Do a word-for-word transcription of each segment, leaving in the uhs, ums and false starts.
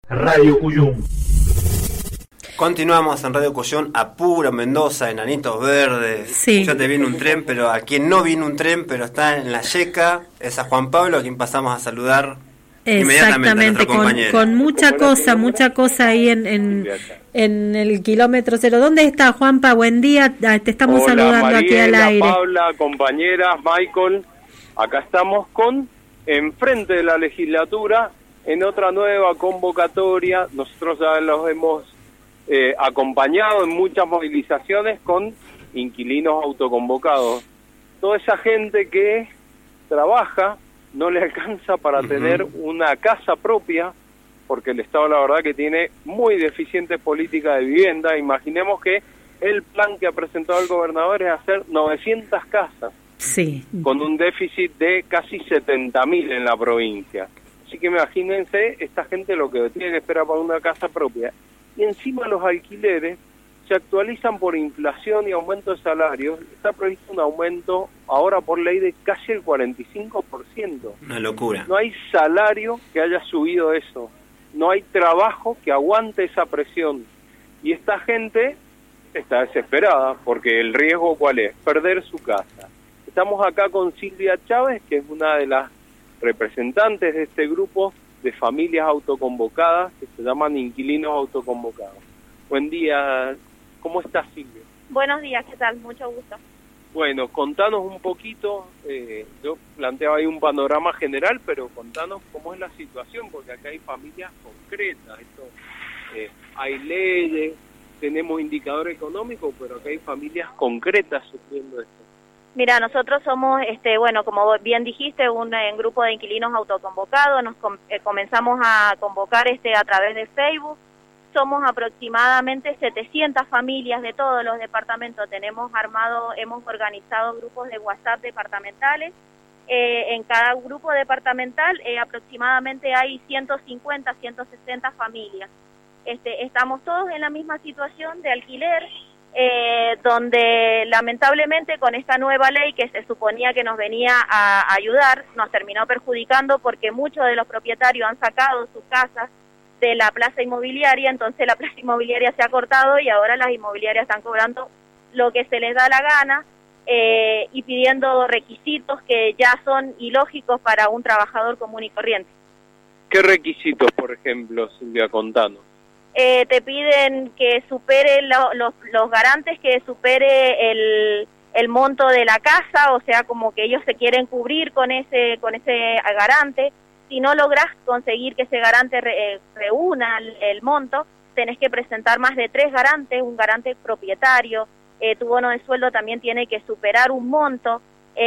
Radio Cuyum. Continuamos en Radio Cuyum, a pura Mendoza, Enanitos Verdes. Sí. Yo te vi en un tren, pero a quien no vino un tren, pero está en la Yeca, es a Juan Pablo, a quien pasamos a saludar inmediatamente, exactamente, con, con mucha cosa, mucha cosa ahí en, en, en el kilómetro cero. ¿Dónde está, Juanpa? Buen día, te estamos Hola, saludando Mariela, aquí al aire. Paula, compañeras, Michael, acá estamos con, enfrente de la legislatura, en otra nueva convocatoria. Nosotros ya los hemos eh, acompañado en muchas movilizaciones con inquilinos autoconvocados. Toda esa gente que trabaja no le alcanza para uh-huh. tener una casa propia, porque el Estado la verdad que tiene muy deficientes políticas de vivienda. Imaginemos que el plan que ha presentado el gobernador es hacer novecientas casas, sí, con un déficit de casi setenta mil en la provincia. Así que imagínense esta gente lo que tiene que esperar para una casa propia. Y encima los alquileres se actualizan por inflación y aumento de salarios. Está previsto un aumento ahora por ley de casi el cuarenta y cinco por ciento. Una locura. No hay salario que haya subido eso. No hay trabajo que aguante esa presión. Y esta gente está desesperada porque el riesgo ¿cuál es? Perder su casa. Estamos acá con Silvia Chávez, que es una de las representantes de este grupo de familias autoconvocadas que se llaman inquilinos autoconvocados. Buen día, ¿cómo estás, Silvia? Buenos días, ¿qué tal? Mucho gusto. Bueno, contanos un poquito, eh, yo planteaba ahí un panorama general, pero contanos cómo es la situación, porque acá hay familias concretas, esto, eh, hay leyes, tenemos indicadores económicos, pero acá hay familias concretas sufriendo esto. Mira, nosotros somos, este, bueno, como bien dijiste, un, un grupo de inquilinos autoconvocados. Nos com eh, comenzamos a convocar este a través de Facebook. Somos aproximadamente setecientas familias de todos los departamentos. Tenemos armado, hemos organizado grupos de WhatsApp departamentales. Eh, en cada grupo departamental eh, aproximadamente hay ciento cincuenta, ciento sesenta familias. Este, estamos todos en la misma situación de alquiler. Eh, donde lamentablemente con esta nueva ley que se suponía que nos venía a ayudar, nos terminó perjudicando porque muchos de los propietarios han sacado sus casas de la plaza inmobiliaria, entonces la plaza inmobiliaria se ha cortado y ahora las inmobiliarias están cobrando lo que se les da la gana eh, y pidiendo requisitos que ya son ilógicos para un trabajador común y corriente. ¿Qué requisitos, por ejemplo, Silvia, contanos? Eh, te piden que supere lo, los, los garantes, que supere el, el monto de la casa, o sea, como que ellos se quieren cubrir con ese con ese garante. Si no logras conseguir que ese garante re, eh, reúna el, el monto, tenés que presentar más de tres garantes, un garante propietario, eh, tu bono de sueldo también tiene que superar un monto.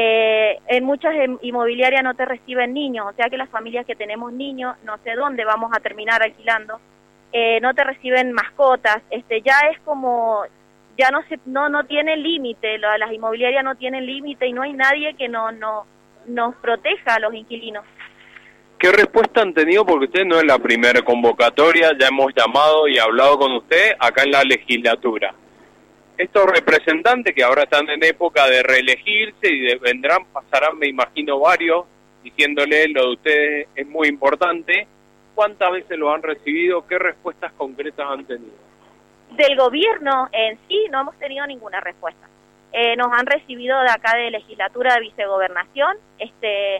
Eh, en muchas inmobiliarias no te reciben niños, o sea que las familias que tenemos niños, no sé dónde vamos a terminar alquilando. Eh, no te reciben mascotas, este ya es como, ya no se, no no tiene límite, la, las inmobiliarias no tienen límite y no hay nadie que no, no nos proteja a los inquilinos. ¿Qué respuesta han tenido? Porque usted no es la primera convocatoria, ya hemos llamado y hablado con usted acá en la legislatura. Estos representantes que ahora están en época de reelegirse y de, vendrán, pasarán, me imagino, varios, diciéndole lo de ustedes es muy importante. ¿Cuántas veces lo han recibido? ¿Qué respuestas concretas han tenido? Del gobierno en sí no hemos tenido ninguna respuesta. Eh, nos han recibido de acá de legislatura de vicegobernación, este,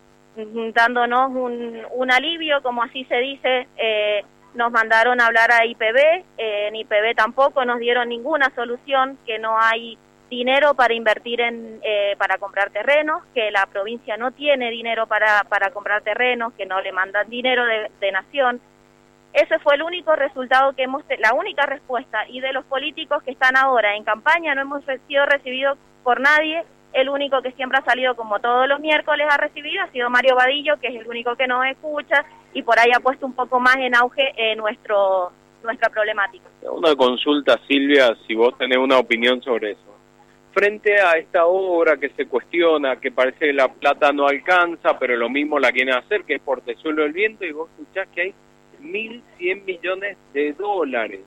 dándonos un, un alivio, como así se dice. Eh, nos mandaron a hablar a I P B, eh, en I P B tampoco nos dieron ninguna solución, que no hay dinero para invertir en eh, para comprar terrenos, que la provincia no tiene dinero para para comprar terrenos, que no le mandan dinero de, de nación. Ese fue el único resultado que hemos, la única respuesta. Y de los políticos que están ahora en campaña no hemos sido recibidos por nadie. El único que siempre ha salido, como todos los miércoles, ha recibido ha sido Mario Vadillo, que es el único que nos escucha y por ahí ha puesto un poco más en auge eh, nuestro nuestra problemática. Una consulta, Silvia, si vos tenés una opinión sobre eso. Frente a esta obra que se cuestiona, que parece que la plata no alcanza, pero lo mismo la quieren hacer, que es Portezuelo del Viento, y vos escuchás que hay mil cien millones de dólares.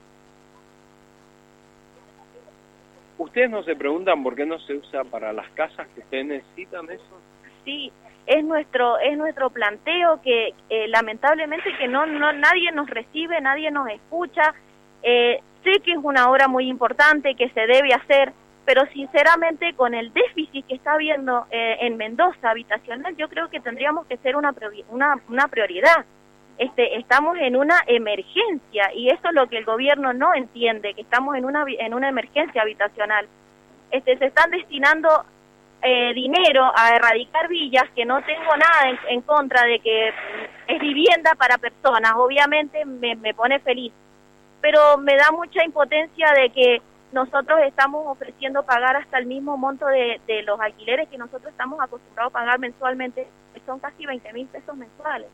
¿Ustedes no se preguntan por qué no se usa para las casas que ustedes necesitan eso? Sí, es nuestro es nuestro planteo que eh, lamentablemente que no no nadie nos recibe, nadie nos escucha. Eh, sé que es una obra muy importante que se debe hacer, pero sinceramente con el déficit que está habiendo eh, en Mendoza habitacional, yo creo que tendríamos que ser una una, una prioridad. Este, estamos en una emergencia y eso es lo que el gobierno no entiende, que estamos en una en una emergencia habitacional. Este, se están destinando eh, dinero a erradicar villas, que no tengo nada en, en contra de que es vivienda para personas, obviamente me, me pone feliz, pero me da mucha impotencia de que nosotros estamos ofreciendo pagar hasta el mismo monto de, de los alquileres que nosotros estamos acostumbrados a pagar mensualmente, que son casi veinte mil pesos mensuales.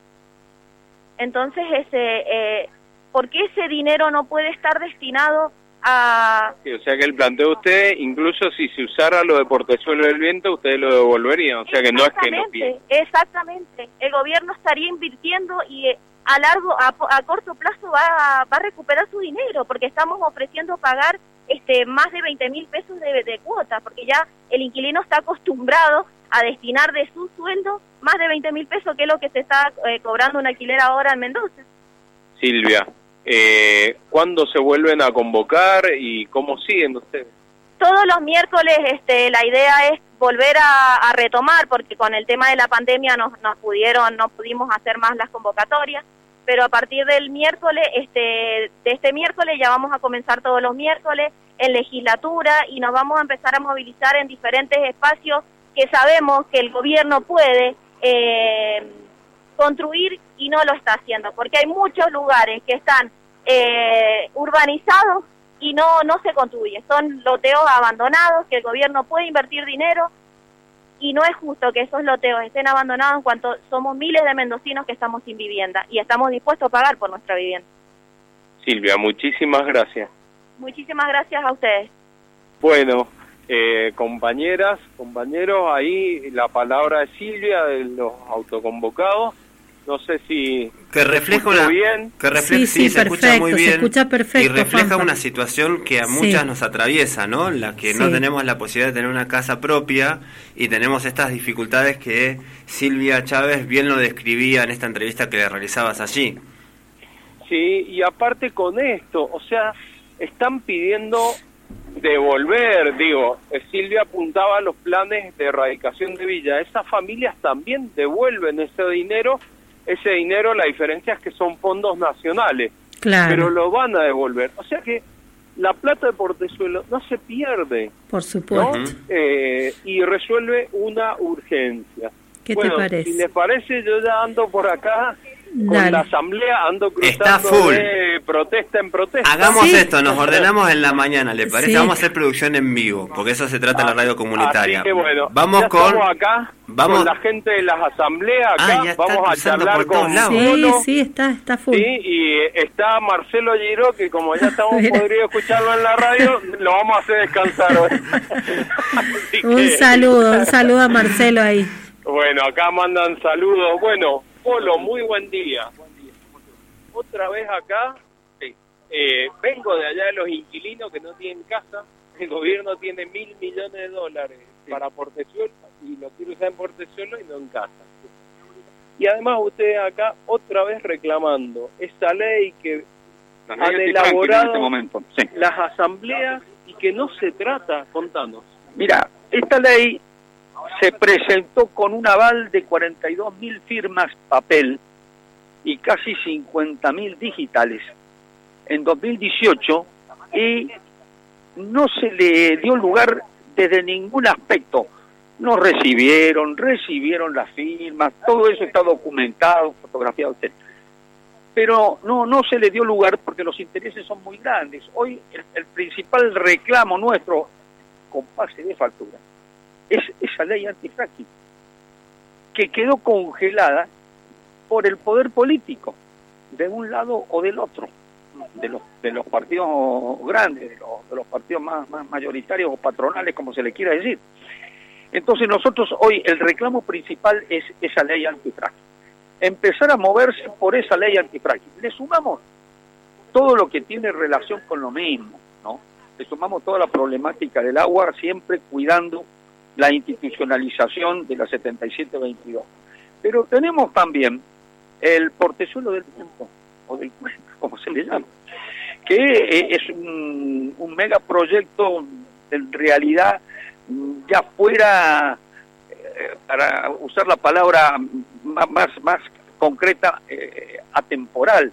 Entonces, ese, eh, ¿por qué ese dinero no puede estar destinado a...? Sí, o sea que el planteo de usted, incluso si se usara lo de Portezuelo del Viento, ustedes lo devolverían, o sea que no es que no piden. Exactamente, el gobierno estaría invirtiendo y eh, a largo, a, a corto plazo va a, va a recuperar su dinero, porque estamos ofreciendo pagar este más de veinte mil pesos de, de cuota, porque ya el inquilino está acostumbrado a destinar de su sueldo más de veinte mil pesos, que es lo que se está eh, cobrando un alquiler ahora en Mendoza. Silvia, eh, ¿cuándo se vuelven a convocar y cómo siguen ustedes? Todos los miércoles este, la idea es volver a, a retomar, porque con el tema de la pandemia nos, nos pudieron, no pudimos hacer más las convocatorias, pero a partir del miércoles, este, de este miércoles ya vamos a comenzar todos los miércoles en legislatura y nos vamos a empezar a movilizar en diferentes espacios que sabemos que el gobierno puede eh, construir y no lo está haciendo, porque hay muchos lugares que están eh, urbanizados y no no se construye, son loteos abandonados que el gobierno puede invertir dinero y no es justo que esos loteos estén abandonados en cuanto somos miles de mendocinos que estamos sin vivienda y estamos dispuestos a pagar por nuestra vivienda. Silvia, muchísimas gracias. Muchísimas gracias a ustedes. Bueno, eh, compañeras, compañeros, ahí la palabra de Silvia, de los autoconvocados. No sé si que refleja una bien. que refleja, sí, sí, sí, se perfecto, escucha muy bien, se escucha perfecto, y refleja Juanpa. una situación que a muchas sí. nos atraviesa, ¿no? La que sí. no tenemos la posibilidad de tener una casa propia y tenemos estas dificultades que Silvia Chávez bien lo describía en esta entrevista que le realizabas allí. Sí, y aparte con esto, o sea, están pidiendo devolver, digo, Silvia apuntaba a los planes de erradicación de villa, esas familias también devuelven ese dinero. Ese dinero, la diferencia es que son fondos nacionales, claro. pero lo van a devolver. O sea que la plata de Portezuelo no se pierde, por supuesto, ¿no? eh, y resuelve una urgencia. ¿Qué bueno, te parece? Si les parece, yo ya ando por acá con Dale. la asamblea, ando Está cruzando full. de protesta en protesta. Hagamos Sí. esto, nos ordenamos en la mañana, ¿le parece? Sí. Vamos a hacer producción en vivo, porque eso se trata de la radio comunitaria. Así que bueno, vamos ya con estamos acá, vamos con la gente de las asambleas acá, Ah, ya está vamos a cruzando charlar por todos con lados. Sí, Polo. sí, está, está full. Sí, y está Marcelo Giró, que como ya estamos Mira. podridos escucharlo en la radio, lo vamos a hacer descansar hoy. Así Un que, saludo, un saludo a Marcelo ahí. bueno, acá mandan saludos. Bueno, Polo, muy buen día. Otra vez acá, sí. eh, vengo de allá de los inquilinos que no tienen casa. El gobierno tiene mil millones de dólares sí. para Portezuelo y lo quiere usar en Portezuelo y no en casa. Y además ustedes acá otra vez reclamando esa ley que han elaborado en este momento. Sí. las asambleas y que no se trata, contanos. Mira, esta ley se presentó con un aval de cuarenta y dos mil firmas papel y casi cincuenta mil digitales en dos mil dieciocho y no se le dio lugar desde ningún aspecto. No recibieron, recibieron las firmas, todo eso está documentado, fotografiado, etcétera. Pero no no se le dio lugar porque los intereses son muy grandes. Hoy el, el principal reclamo nuestro, con pase de factura, es esa ley antifracking, que quedó congelada por el poder político, de un lado o del otro, de los de los partidos grandes, de los, de los partidos más, más mayoritarios o patronales, como se le quiera decir. Entonces nosotros hoy el reclamo principal es esa ley antifracking. Empezar a moverse por esa ley antifracking. Le sumamos todo lo que tiene relación con lo mismo, ¿no? Le sumamos toda la problemática del agua, siempre cuidando la institucionalización de la setenta y siete veintidós. Pero tenemos también el portezuelo del viento, o del cuento, como se le llama, que es un, un megaproyecto en realidad ya fuera, eh, para usar la palabra más, más, más concreta, eh, atemporal,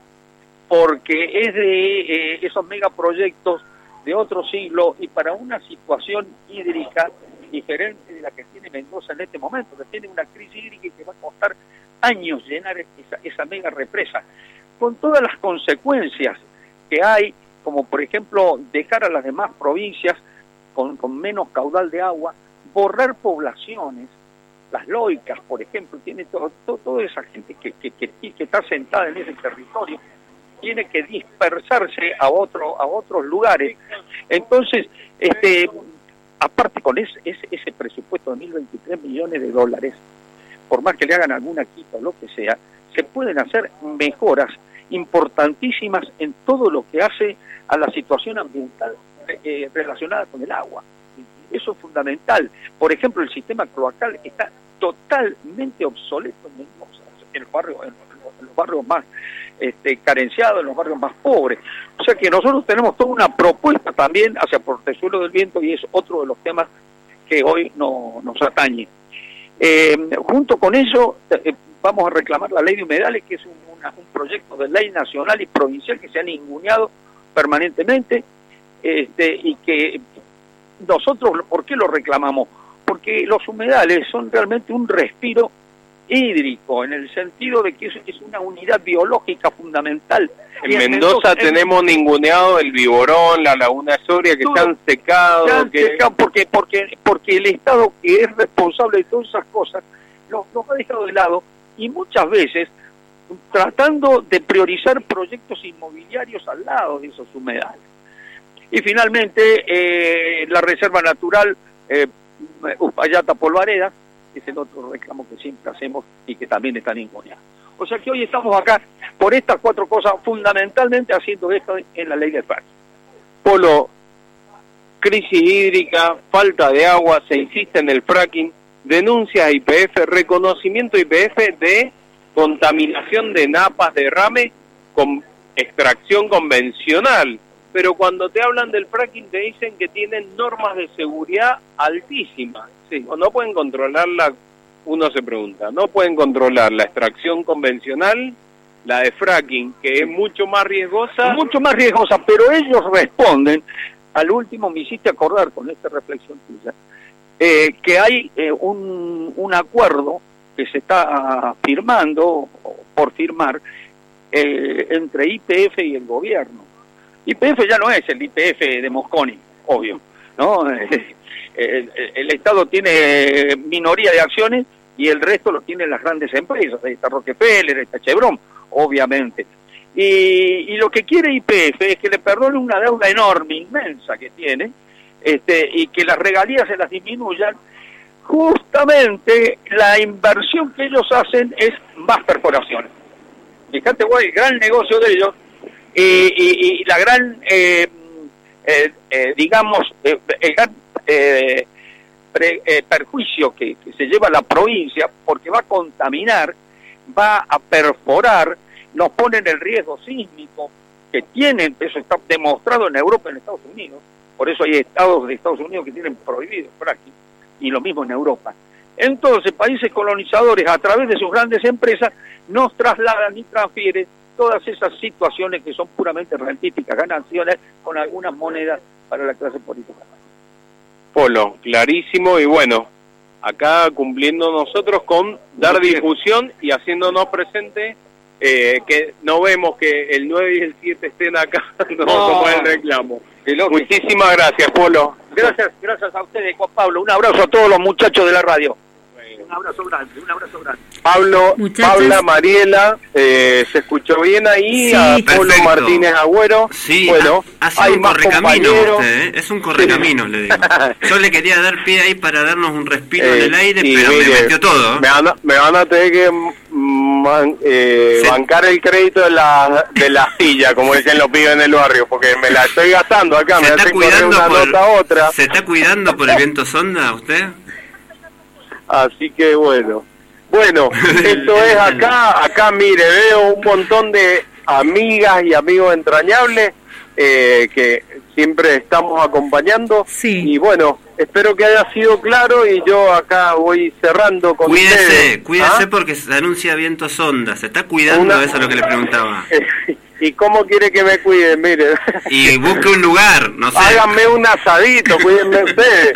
porque es de eh, esos megaproyectos de otro siglo y para una situación hídrica diferente de la que tiene Mendoza en este momento, que tiene una crisis hídrica que va a costar años llenar esa, esa mega represa, con todas las consecuencias que hay, como por ejemplo dejar a las demás provincias con, con menos caudal de agua, borrar poblaciones, las loicas, por ejemplo, tiene todo, todo, toda esa gente que, que, que, que está sentada en ese territorio, tiene que dispersarse a otro a otros lugares. Entonces, este aparte con ese, ese, ese presupuesto de mil veintitrés millones de dólares, por más que le hagan alguna quita o lo que sea, se pueden hacer mejoras importantísimas en todo lo que hace a la situación ambiental eh, relacionada con el agua. Eso es fundamental. Por ejemplo, el sistema cloacal está totalmente obsoleto en Mendoza, en los barrios, en los barrios más este, carenciados, en los barrios más pobres. O sea que nosotros tenemos toda una propuesta también hacia Portezuelo del Viento y es otro de los temas que hoy no, nos atañe. Eh, junto con eso eh, vamos a reclamar la ley de humedales, que es un, una, un proyecto de ley nacional y provincial que se ha ninguneado permanentemente, este, y que nosotros, ¿por qué lo reclamamos? Porque los humedales son realmente un respiro hídrico, en el sentido de que es, es una unidad biológica fundamental. En, en Mendoza, Mendoza tenemos es, ninguneado el Viborón, la Laguna Soria, que se han secado. Se han que... secado porque, porque, porque el Estado, que es responsable de todas esas cosas, los, los ha dejado de lado, y muchas veces tratando de priorizar proyectos inmobiliarios al lado de esos humedales. Y finalmente, eh, la Reserva Natural eh, Uspallata Polvareda, es el otro reclamo que siempre hacemos y que también está ninguneado. O sea que hoy estamos acá por estas cuatro cosas, fundamentalmente haciendo esto en la ley del fracking. Polo, crisis hídrica, falta de agua, se insiste en el fracking, denuncias a I P F, reconocimiento I P F de contaminación de napas, derrame con extracción convencional. Pero cuando te hablan del fracking te dicen que tienen normas de seguridad altísimas. Sí, o no pueden controlarla, uno se pregunta, no pueden controlar la extracción convencional, la de fracking, que es mucho más riesgosa. Mucho más riesgosa, pero ellos responden, al último me hiciste acordar con esta reflexión tuya, eh, que hay eh, un, un acuerdo que se está firmando, por firmar, eh, entre I P F y el gobierno. I P F ya no es el I P F de Mosconi, obvio, ¿no? El, el, el Estado tiene minoría de acciones y el resto lo tienen las grandes empresas, ahí está Rockefeller, está Chevron, obviamente. Y, y lo que quiere I P F es que le perdone una deuda enorme, inmensa que tiene, este, y que las regalías se las disminuyan. Justamente la inversión que ellos hacen es más perforaciones. Fíjate, guay, el gran negocio de ellos y, y, y la gran, eh, eh, eh, digamos, eh, el gran eh, pre, eh, perjuicio que, que se lleva a la provincia, porque va a contaminar, va a perforar, nos pone en el riesgo sísmico que tienen, eso está demostrado en Europa y en Estados Unidos, por eso hay estados de Estados Unidos que tienen prohibido el fracking, y lo mismo en Europa. Entonces, países colonizadores, a través de sus grandes empresas, nos trasladan y transfieren todas esas situaciones que son puramente rentíficas, gananciales, con algunas monedas para la clase política. Polo, clarísimo, y bueno, acá cumpliendo nosotros con dar difusión y haciéndonos presente, eh, que no vemos que el nueve y el siete estén acá, no, no como el reclamo. Muchísimas gracias, Polo. Gracias, gracias a ustedes, Juan Pablo. Un abrazo a todos los muchachos de la radio. Un abrazo grande, un abrazo grande. Pablo, Muchachos. Paula, Mariela, eh, se escuchó bien ahí, Sí. a Polo Perfecto. Martínez Agüero. Sí, bueno, ha, ha sido hay un más correcamino compañeros. usted, ¿eh? Es un correcamino, le digo. Yo le quería dar pie ahí para darnos un respiro Eh, en el aire, y pero mire, me metió todo. ¿eh? Me van a, me van a tener que mm, man- eh, Se- bancar el crédito de la de la silla, como dicen los pibes en el barrio, porque me la estoy gastando acá, ¿Se me está hacen correr cuidando una por, nota a otra. ¿Se está cuidando por el viento sonda usted? Así que bueno, Bueno, esto es acá, acá mire, veo un montón de amigas y amigos entrañables eh, que siempre estamos acompañando. Sí. Y bueno, espero que haya sido claro y yo acá voy cerrando con cuídese, ustedes. Cuídese, ¿Ah? porque se anuncia viento sonda. ¿Se está cuidando? Una... Eso es lo que le preguntaba. ¿Y cómo quiere que me cuiden? Mire. Y busque un lugar, no sé. Háganme un asadito, cuídenme ustedes.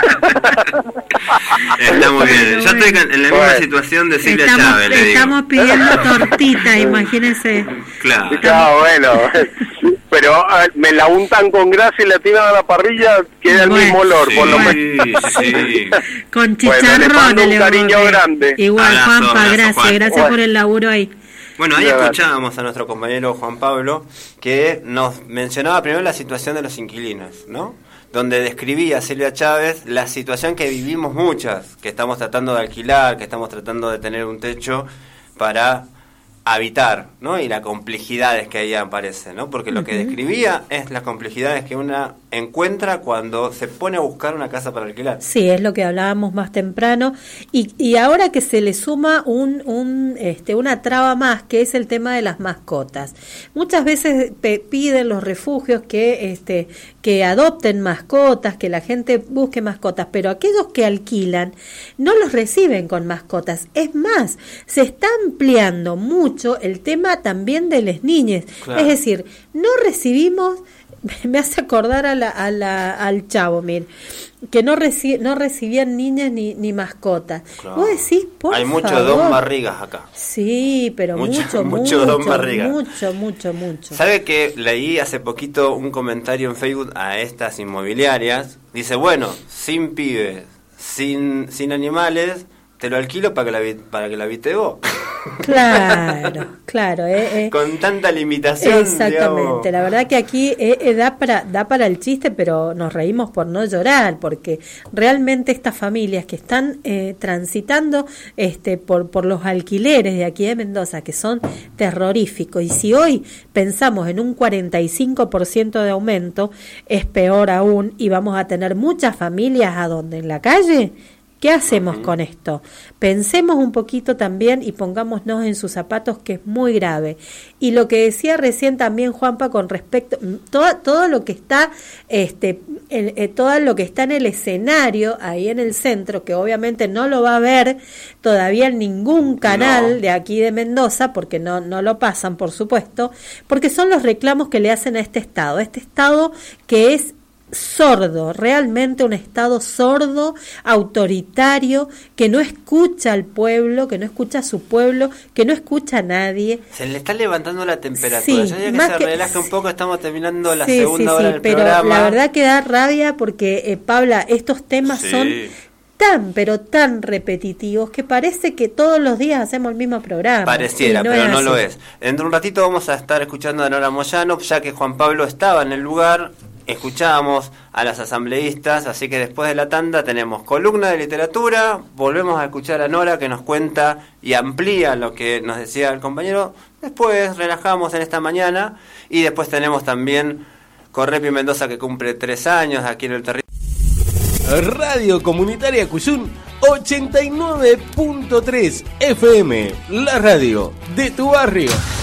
Está muy bien. Yo estoy en la misma bueno. situación de Silvia estamos, Chávez, le digo. Estamos pidiendo tortita, imagínense. Claro. Claro, bueno. Pero uh, me la untan con grasa y la tiran a la parrilla, queda Bueno, el mismo olor, Sí, por lo menos. sí. Con Bueno, le chicharrón. mando un le cariño vamos a- grande. Igual, Abrazo, Juanpa, abrazo, gracias, Juan. gracias Bueno. por el laburo ahí. Bueno, ahí De verdad. escuchábamos a nuestro compañero Juan Pablo, que nos mencionaba primero la situación de los inquilinos, ¿no? Donde describía Silvia Chávez la situación que vivimos muchas, que estamos tratando de alquilar, que estamos tratando de tener un techo para habitar, ¿no? Y las complejidades que ahí aparecen, ¿no? Porque lo que describía es las complejidades que una encuentra cuando se pone a buscar una casa para alquilar. Sí, es lo que hablábamos más temprano. Y, y ahora que se le suma un, un, este, una traba más, que es el tema de las mascotas. Muchas veces pe- piden los refugios que, este, que adopten mascotas, que la gente busque mascotas, pero aquellos que alquilan no los reciben con mascotas. Es más, se está ampliando mucho el tema también de las niñas. Claro. Es decir, no recibimos... Me hace acordar a la, a la, al Chavo, mire, que no, reci, no recibían niñas ni, ni mascotas. Claro. Vos decís, por Hay mucho favor. don Barrigas acá. Sí, pero Mucho, mucho, mucho mucho, don Barriga. mucho, mucho, mucho. ¿Sabe que leí hace poquito un comentario en Facebook a estas inmobiliarias? Dice, bueno, sin pibes, sin, sin animales, te lo alquilo para que la, vi- para que la habite vos. Claro, claro. Eh, eh. Con tanta limitación. Exactamente, digamos. la verdad que aquí eh, eh, da para da para el chiste, pero nos reímos por no llorar, porque realmente estas familias que están eh, transitando este por por los alquileres de aquí de Mendoza, que son terroríficos, y si hoy pensamos en un cuarenta y cinco por ciento de aumento, es peor aún, y vamos a tener muchas familias a donde en la calle. ¿Qué hacemos uh-huh. con esto? Pensemos un poquito también y pongámonos en sus zapatos, que es muy grave. Y lo que decía recién también Juanpa con respecto todo todo lo que está este el, eh, todo lo que está en el escenario ahí en el centro, que obviamente no lo va a ver todavía en ningún canal no. de aquí de Mendoza, porque no no lo pasan, por supuesto, porque son los reclamos que le hacen a este estado, este estado que es sordo, realmente un estado sordo, autoritario, que no escucha al pueblo, que no escucha a su pueblo, que no escucha a nadie. Se le está levantando la temperatura. Sí, Yo diría que se que, relaje un poco, estamos terminando la sí, segunda sí, hora sí, del pero programa. La verdad que da rabia porque, eh, Paula, estos temas sí. son tan, pero tan repetitivos que parece que todos los días hacemos el mismo programa. Pareciera, no pero no así. lo es. Dentro de un ratito vamos a estar escuchando a Nora Moyano, ya que Juan Pablo estaba en el lugar. Escuchábamos a las asambleístas, así que después de la tanda tenemos columna de literatura, volvemos a escuchar a Nora que nos cuenta y amplía lo que nos decía el compañero, después relajamos en esta mañana y después tenemos también Correpi Mendoza, que cumple tres años aquí en el territorio. Radio Comunitaria Cuyún ochenta y nueve punto tres F M, la radio de tu barrio.